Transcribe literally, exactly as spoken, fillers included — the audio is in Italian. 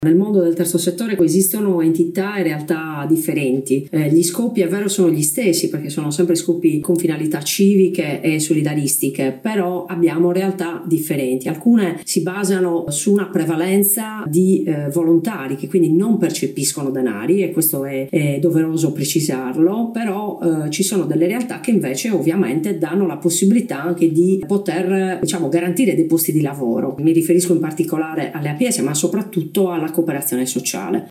Nel mondo del terzo settore coesistono entità e realtà differenti. Eh, gli scopi è vero sono gli stessi perché sono sempre scopi con finalità civiche e solidaristiche, però abbiamo realtà differenti. Alcune si basano su una prevalenza di eh, volontari che quindi non percepiscono denari, e questo è, è doveroso precisarlo, però eh, ci sono delle realtà che invece ovviamente danno la possibilità anche di poter, diciamo, garantire dei posti di lavoro. Mi riferisco in particolare alle A P S, ma soprattutto alla cooperazione sociale.